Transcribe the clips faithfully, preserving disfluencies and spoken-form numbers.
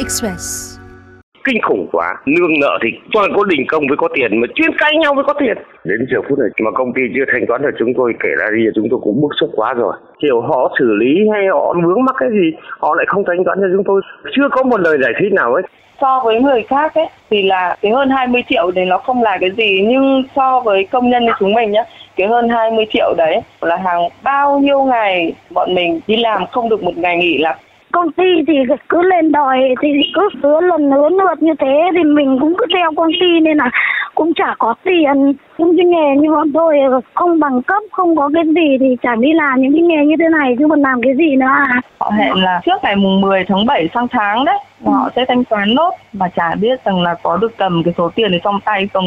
Express. Kinh khủng quá, lương nợ thì toàn có đình công với có tiền mà chuyên cãi nhau với có tiền. Đến giờ phút này mà công ty chưa thanh toán được chúng tôi, kể ra đi chúng tôi cũng bức xúc quá rồi. Kiểu họ xử lý hay họ vướng mắc cái gì, họ lại không thanh toán cho chúng tôi, chưa có một lời giải thích nào ấy. So với người khác ấy thì là cái hơn hai mươi triệu thì nó không là cái gì, nhưng so với công nhân như chúng mình nhá, cái hơn hai mươi triệu đấy là hàng bao nhiêu ngày bọn mình đi làm không được một ngày nghỉ là. Công ty thì cứ lên đòi thì cứ hứa lần hứa lượt như thế thì mình cũng cứ theo công ty nên là cũng chả có tiền. Những cái nghề như bọn tôi không bằng cấp, không có cái gì thì chẳng đi làm những cái nghề như thế này chứ còn làm cái gì nữa à. Họ hẹn là trước ngày mùng mười tháng bảy sang tháng đấy, ừ. họ sẽ thanh toán nốt mà chả biết rằng là có được cầm cái số tiền này trong tay không.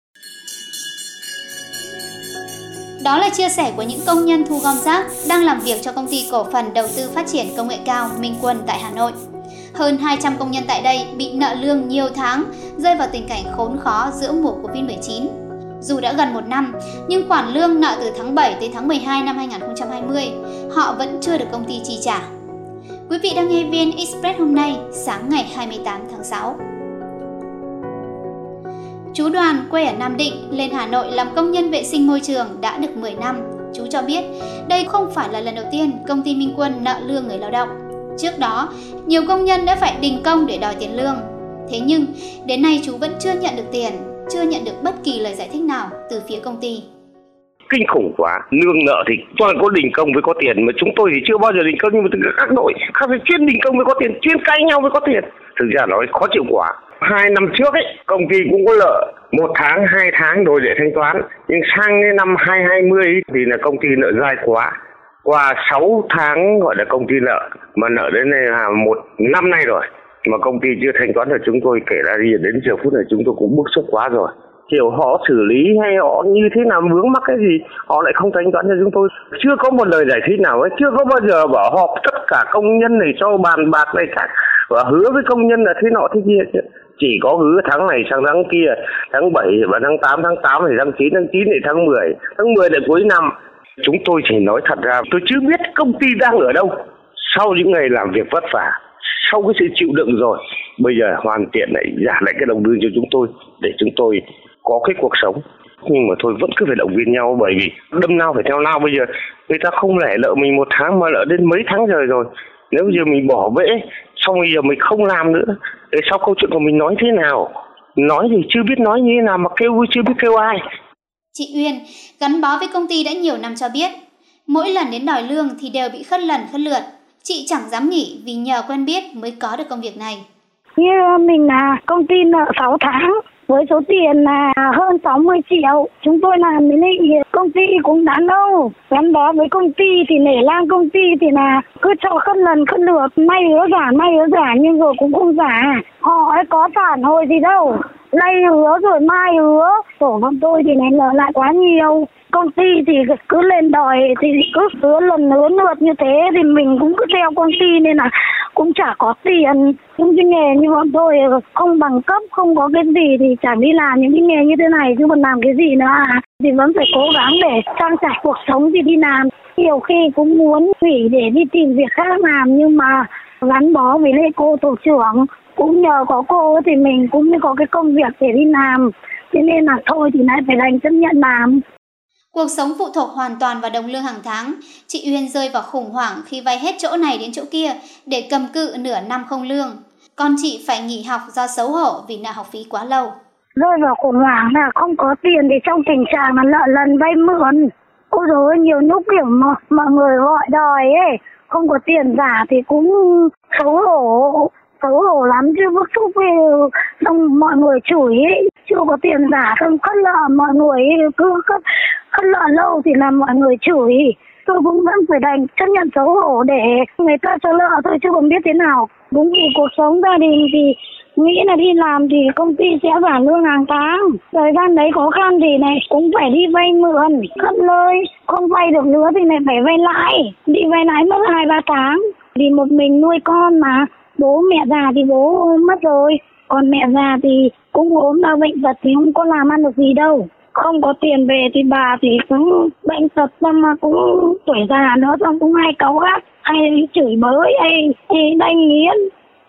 Đó là chia sẻ của những công nhân thu gom rác đang làm việc cho công ty cổ phần đầu tư phát triển công nghệ cao Minh Quân tại Hà Nội. Hơn hai trăm công nhân tại đây bị nợ lương nhiều tháng, rơi vào tình cảnh khốn khó giữa mùa Covid mười chín. Dù đã gần một năm, nhưng khoản lương nợ từ tháng bảy tới tháng mười hai năm hai nghìn không trăm hai mươi, họ vẫn chưa được công ty chi trả. Quý vị đang nghe vê en Express hôm nay, sáng ngày hai mươi tám tháng sáu. Chú Đoàn quê ở Nam Định lên Hà Nội làm công nhân vệ sinh môi trường đã được mười năm. Chú cho biết đây không phải là lần đầu tiên công ty Minh Quân nợ lương người lao động. Trước đó, nhiều công nhân đã phải đình công để đòi tiền lương. Thế nhưng, đến nay chú vẫn chưa nhận được tiền, chưa nhận được bất kỳ lời giải thích nào từ phía công ty. Kinh khủng quá, lương nợ thì toàn có đình công với có tiền mà chúng tôi thì chưa bao giờ đình công, nhưng mà các đội khác thì chuyên đình công với có tiền, chuyên cãi nhau với có tiền. Thực ra nói khó chịu quá. Hai năm trước ấy, công ty cũng có nợ một tháng, hai tháng rồi để thanh toán. Nhưng sang cái năm hai nghìn không trăm hai mươi ấy, thì là công ty nợ dai quá. Qua sáu tháng gọi là công ty nợ, mà nợ đến này là một năm nay rồi. Mà công ty chưa thanh toán được chúng tôi, kể ra đi đến giờ phút này chúng tôi cũng bức xúc quá rồi. Kiểu họ xử lý hay họ như thế nào vướng mắc cái gì, họ lại không thanh toán cho chúng tôi. Chưa có một lời giải thích nào ấy, chưa có bao giờ bảo họp tất cả công nhân này cho bàn bạc này khác. Và hứa với công nhân là thế nọ thế kia chứ. Chỉ có hứa tháng này sang tháng kia, tháng bảy và tháng tám, tháng tám thì tháng chín, tháng chín thì tháng mười, tháng mười là cuối năm. Chúng tôi chỉ nói thật ra, tôi chưa biết công ty đang ở đâu. Sau những ngày làm việc vất vả, sau cái sự chịu đựng rồi, bây giờ hoàn tiện lại trả lại cái đồng lương cho chúng tôi để chúng tôi có cái cuộc sống. Nhưng mà thôi vẫn cứ phải động viên nhau, bởi vì đâm nào phải theo nào. Bây giờ người ta không lẻ nợ mình một tháng mà nợ đến mấy tháng trời rồi. Nếu bây giờ mình bỏ bể, xong bây giờ mình không làm nữa, để sau câu chuyện của mình nói thế nào? Nói thì chưa biết nói như thế nào, mà kêu chưa biết kêu ai. Chị Uyên gắn bó với công ty đã nhiều năm cho biết, mỗi lần đến đòi lương thì đều bị khất lần khất lượt. Chị chẳng dám nghỉ vì nhờ quen biết mới có được công việc này. Như mình là công ty nợ sáu tháng với số tiền là hơn sáu mươi triệu. Chúng tôi làm đến đây công ty cũng đã lâu. Gắn bó với công ty thì nể lang công ty thì là cứ cho khất lần khất lượt, nay hứa giả, nay hứa giả nhưng rồi cũng không giả. Họ ấy có phản hồi gì đâu. Nay hứa rồi mai hứa. Tổ bọn tôi thì này nợ lại quá nhiều. Công ty thì cứ lên đòi thì cứ hứa lần hứa lượt như thế thì mình cũng cứ theo công ty nên là cũng chả có tiền. Những cái nghề như bọn tôi không bằng cấp, không có cái gì thì chẳng đi làm những cái nghề như thế này chứ còn làm cái gì nữa à. Thì vẫn phải cố gắng để trang trải cuộc sống thì đi làm. Nhiều khi cũng muốn nghỉ để đi tìm việc khác làm nhưng mà gắn bó với lại cô tổ trưởng, cũng nhờ có cô thì mình cũng có cái công việc để đi làm. Thế nên là thôi thì lại phải đành chấp nhận làm. Cuộc sống phụ thuộc hoàn toàn vào đồng lương hàng tháng. Chị Uyên rơi vào khủng hoảng khi vay hết chỗ này đến chỗ kia để cầm cự nửa năm không lương. Con chị phải nghỉ học do xấu hổ vì nợ học phí quá lâu. Rơi vào khủng hoảng là không có tiền thì trong tình trạng là nợ lần vay mượn. Ôi dồi ôi, nhiều lúc kiểu mà mọi người gọi đòi ấy, không có tiền giả thì cũng xấu hổ. Xấu hổ lắm chứ bức xúc vì xong mọi người chửi ấy, chưa có tiền giả xong khất nợ mọi người cứ khất, khất nợ lâu thì làm mọi người chửi. Tôi cũng vẫn phải đành chấp nhận xấu hổ để người ta cho nợ thôi chứ không biết thế nào. Đúng vì cuộc sống gia đình thì nghĩ là đi làm thì công ty sẽ trả lương hàng tháng. Thời gian đấy khó khăn thì này cũng phải đi vay mượn, khất lời, không vay được nữa thì này phải vay lãi. Đi vay lãi mất hai ba tháng. Vì một mình nuôi con mà. Bố mẹ già thì bố mất rồi, còn mẹ già thì cũng ốm đau bệnh tật thì không có làm ăn được gì đâu. Không có tiền về thì bà thì cũng bệnh tật xong mà cũng tuổi già nữa, xong cũng hay cáu gắt, hay chửi bới, hay, hay đánh nghiến.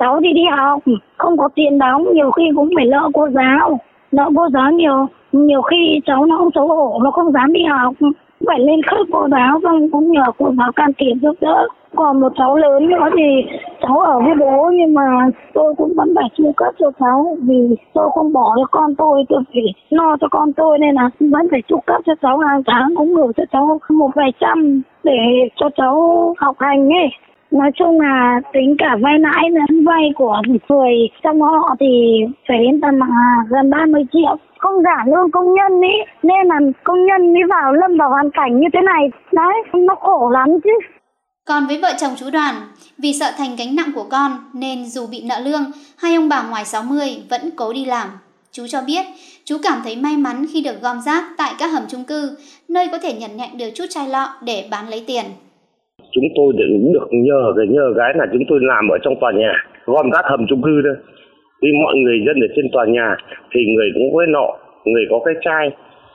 cháu thì đi học, không có tiền đóng, nhiều khi cũng phải nợ cô giáo. Nợ cô giáo nhiều, nhiều khi cháu nó không xấu hổ, nó không dám đi học. Phải lên khất cô giáo, xong cũng nhờ cô giáo can thiệp giúp đỡ. Còn một cháu lớn nữa thì cháu ở với bố, nhưng mà tôi cũng vẫn phải chu cấp cho cháu. Vì tôi không bỏ cho con tôi, tôi phải lo cho con tôi, nên là vẫn phải chu cấp cho cháu hàng tháng, cũng gửi cho cháu một vài trăm để cho cháu học hành ấy. Nói chung là tính cả vay lãi lẫn vay của người trong họ thì phải đến tầm gần ba mươi triệu. Không trả lương công nhân ý, nên là công nhân mới vào lâm vào hoàn cảnh như thế này. Đấy, nó khổ lắm chứ. Còn với vợ chồng chú Đoàn, vì sợ thành gánh nặng của con nên dù bị nợ lương, hai ông bà ngoài sáu mươi vẫn cố đi làm. Chú cho biết, chú cảm thấy may mắn khi được gom rác tại các hầm chung cư, nơi có thể nhận nhạnh được chút chai lọ để bán lấy tiền. Chúng tôi cũng được nhờ cái nhờ cái là chúng tôi làm ở trong tòa nhà, gom rác hầm chung cư thôi. Vì mọi người dân ở trên tòa nhà thì người cũng có cái nọ, người có cái chai,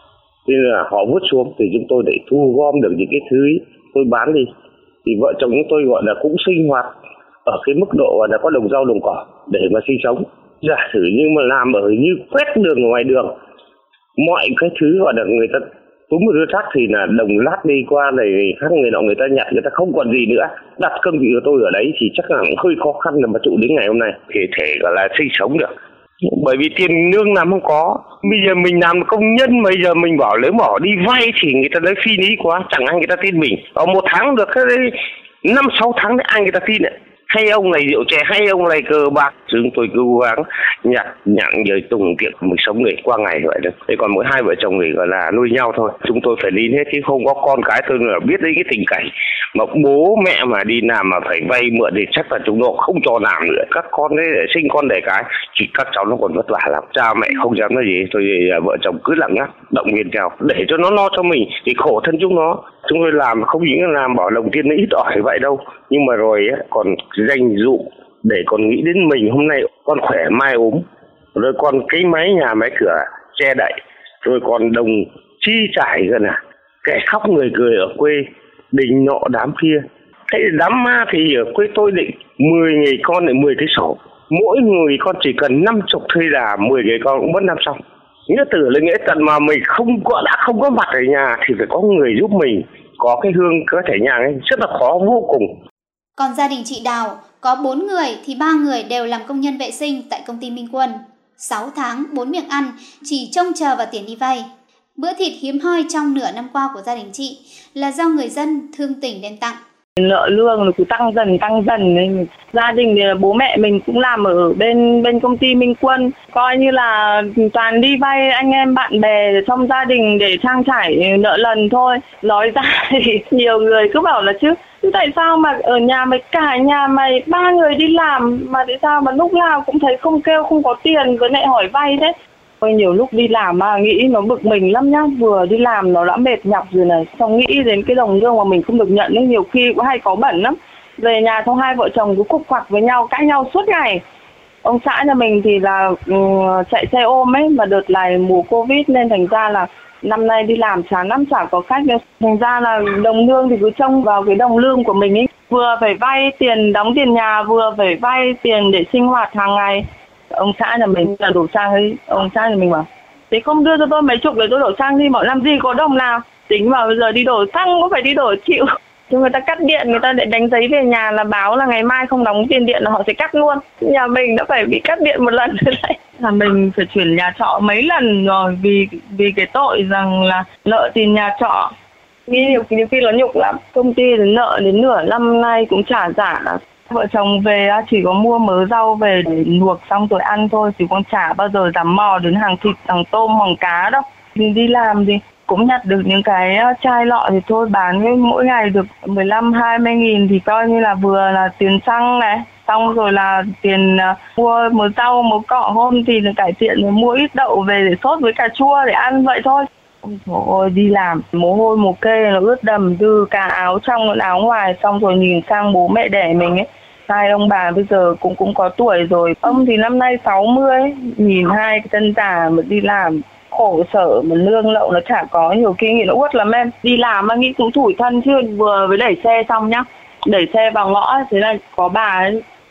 nên là họ vứt xuống thì chúng tôi để thu gom được những cái thứ tôi bán đi. Thì vợ chồng chúng tôi gọi là cũng sinh hoạt ở cái mức độ gọi là có đồng rau đồng cỏ để mà sinh sống. Giả sử như mà làm ở như quét đường ngoài đường, mọi cái thứ gọi là người ta túm một đứa rác thì là đồng lát đi qua này khác người nọ người ta nhặt, người ta không còn gì nữa. Đặt cương vị của tôi ở đấy thì chắc là cũng hơi khó khăn là mà trụ đến ngày hôm nay thì thể gọi là sinh sống được. Bởi vì tiền lương làm không có. Bây giờ mình làm công nhân, bây giờ mình bảo lấy bỏ đi vay thì người ta lấy phi lý quá, chẳng ai người ta tin mình. Ở một tháng được cái năm sáu tháng thì ai người ta tin ạ. Hay ông này rượu chè, hay ông này cờ bạc. Chúng tôi cứ cố gắng nhặt nhặng rồi tùng tiệc mình sống người qua ngày vậy đó. Thế còn mỗi hai vợ chồng người gọi là nuôi nhau thôi. Chúng tôi phải lín hết chứ không có con cái tôi là biết đấy cái tình cảnh. Mà bố mẹ mà đi làm mà phải vay mượn thì chắc là chúng nó không cho làm nữa. Các con ấy để sinh con đẻ cái, chỉ các cháu nó còn vất vả lắm. Cha mẹ không dám nói gì, tôi vợ chồng cứ lặng nhắc, động viên nhau để cho nó lo cho mình thì khổ thân chúng nó. Chúng tôi làm không những là làm bỏ đồng tiền nó ít ỏi vậy đâu, nhưng mà rồi ấy, còn dành dụ để còn nghĩ đến mình hôm nay con khỏe mai ốm, rồi còn cái máy nhà máy cửa che đậy, rồi còn đồng chi trải gần à, kẻ khóc người cười ở quê, đình nọ đám kia. Thế đám ma thì ở quê tôi định mười người con lại mười cái sổ, mỗi người con chỉ cần năm chục thuê là mười người con cũng mất năm xong. Nghĩa tử là nghĩa tận mà mình không có đã không có mặt ở nhà thì phải có người giúp mình, có cái hương có thể nhà ấy rất là khó vô cùng. Còn gia đình chị Đào có bốn người thì ba người đều làm công nhân vệ sinh tại công ty Minh Quân. sáu tháng bốn miệng ăn, chỉ trông chờ vào tiền đi vay. Bữa thịt hiếm hoi trong nửa năm qua của gia đình chị là do người dân thương tình đem tặng. Nợ lương nó cứ tăng dần tăng dần nên gia đình thì bố mẹ mình cũng làm ở bên bên công ty Minh Quân, coi như là toàn đi vay anh em bạn bè trong gia đình để trang trải nợ lần thôi. Nói ra thì nhiều người cứ bảo là chứ tại sao mà ở nhà mày cả nhà mày ba người đi làm mà tại sao mà lúc nào cũng thấy không kêu không có tiền với lại hỏi vay thế. Ôi, nhiều lúc đi làm mà nghĩ nó bực mình lắm nhá, vừa đi làm nó đã mệt nhọc rồi này, xong nghĩ đến cái đồng lương mà mình không được nhận nên nhiều khi cũng hay có bẩn lắm. Về nhà xong hai vợ chồng cứ cục quặc với nhau, cãi nhau suốt ngày. Ông xã nhà mình thì là um, chạy xe ôm ấy, mà đợt này mùa Covid nên thành ra là năm nay đi làm chán lắm, chả có khách nữa. Thành ra là đồng lương thì cứ trông vào cái đồng lương của mình ấy, vừa phải vay tiền đóng tiền nhà, vừa phải vay tiền để sinh hoạt hàng ngày. Ông xã nhà mình là đổ xăng ấy, ông xã nhà mình bảo thế không đưa cho tôi mấy chục để tôi đổ xăng đi, mọi làm gì có đồng nào. Tính vào bây giờ đi đổ xăng cũng phải đi đổ chịu. Chứ người ta cắt điện, người ta để đánh giấy về nhà là báo là ngày mai không đóng tiền điện là họ sẽ cắt luôn. Nhà mình đã phải bị cắt điện một lần rồi đấy. Là mình phải chuyển nhà trọ mấy lần rồi vì vì cái tội rằng là nợ tiền nhà trọ. Nghĩ nhiều, nhiều khi nó nhục lắm. Công ty đến nợ đến nửa năm nay cũng trả giả. Vợ chồng về chỉ có mua mớ rau về để luộc xong rồi ăn thôi, chứ còn chả bao giờ dám mò đến hàng thịt, hàng tôm, hàng cá đâu. Mình đi làm thì cũng nhặt được những cái chai lọ thì thôi bán mỗi ngày được mười lăm hai mươi nghìn thì coi như là vừa là tiền xăng này, xong rồi là tiền mua mớ rau, mớ cọ, hôm thì cải thiện rồi mua ít đậu về để sốt với cà chua để ăn vậy thôi. Ôi ôi, đi làm mồ hôi mồ kê nó ướt đầm từ cả áo trong lẫn áo ngoài, xong rồi nhìn sang bố mẹ đẻ mình ấy, hai ông bà bây giờ cũng cũng có tuổi rồi, ông thì năm nay sáu mươi, nhìn hai cái chân già mà đi làm khổ sở mà lương lậu nó chả có, nhiều khi nghĩ nó uất lắm em. Đi làm mà nghĩ cũng tủi thân chứ, vừa với đẩy xe xong nhá, đẩy xe vào ngõ thế là có bà ấy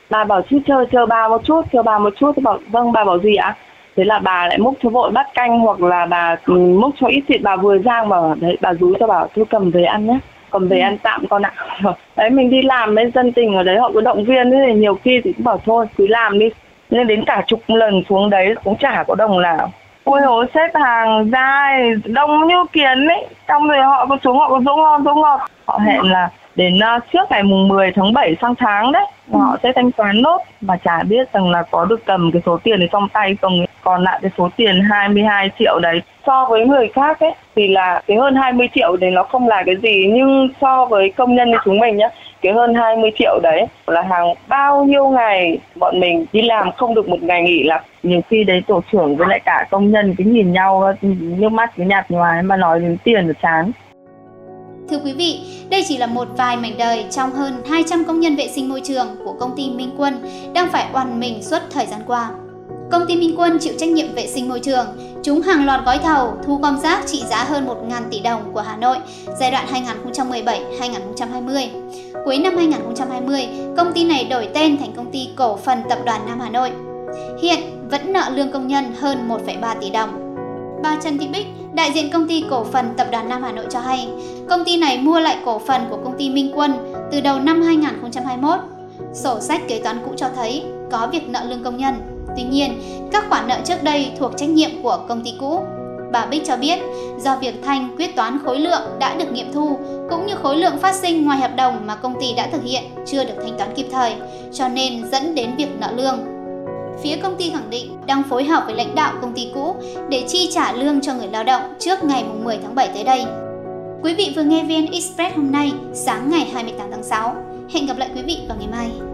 Bà bảo chứ chờ chờ bà một chút, chờ bà một chút. Tôi bảo vâng, bà bảo gì ạ? Thế là bà lại múc cho vội bát canh, hoặc là bà múc cho ít thịt, bà vừa rang bảo đấy, bà rúi cho bảo tôi cầm về ăn nhé, cầm về ăn tạm con ạ. Đấy, mình đi làm với dân tình ở đấy họ cứ động viên, thế thì nhiều khi thì cũng bảo thôi cứ làm đi. Nhưng đến cả chục lần xuống đấy cũng chả có đồng nào. Ôi hối, xếp hàng dài đông như kiến ấy, xong rồi họ có xuống họ có dỗ ngon dỗ ngọt. Họ hẹn là đến uh, trước ngày mùng mười tháng bảy sang tháng đấy, ừ. họ sẽ thanh toán nốt, mà chả biết rằng là có được cầm cái số tiền này trong tay không ấy. Còn lại cái số tiền hai mươi hai triệu đấy, so với người khác ấy thì là cái hơn hai mươi triệu đấy nó không là cái gì, nhưng so với công nhân như chúng mình nhá, cái hơn hai mươi triệu đấy là hàng bao nhiêu ngày bọn mình đi làm không được một ngày nghỉ, là nhiều khi đấy tổ trưởng với lại cả công nhân cứ nhìn nhau nước mắt cứ nhạt nhòa mà nói đến tiền rồi chán. Thưa quý vị, đây chỉ là một vài mảnh đời trong hơn hai trăm công nhân vệ sinh môi trường của công ty Minh Quân đang phải oằn mình suốt thời gian qua. Công ty Minh Quân chịu trách nhiệm vệ sinh môi trường, trúng hàng loạt gói thầu thu gom rác trị giá hơn một nghìn tỷ đồng của Hà Nội giai đoạn hai nghìn không trăm mười bảy đến hai nghìn không trăm hai mươi. Cuối năm hai nghìn không trăm hai mươi, công ty này đổi tên thành công ty cổ phần Tập đoàn Nam Hà Nội. Hiện vẫn nợ lương công nhân hơn một phẩy ba tỷ đồng. Bà Trần Thị Bích, đại diện công ty cổ phần Tập đoàn Nam Hà Nội cho hay, công ty này mua lại cổ phần của công ty Minh Quân từ đầu năm hai nghìn không trăm hai mươi mốt. Sổ sách kế toán cũ cho thấy có việc nợ lương công nhân. Tuy nhiên, các khoản nợ trước đây thuộc trách nhiệm của công ty cũ. Bà Bích cho biết, do việc thanh quyết toán khối lượng đã được nghiệm thu, cũng như khối lượng phát sinh ngoài hợp đồng mà công ty đã thực hiện chưa được thanh toán kịp thời, cho nên dẫn đến việc nợ lương. Phía công ty khẳng định đang phối hợp với lãnh đạo công ty cũ để chi trả lương cho người lao động trước ngày mười tháng bảy tới đây. Quý vị vừa nghe vê en Express hôm nay, sáng ngày hai mươi tám tháng sáu. Hẹn gặp lại quý vị vào ngày mai.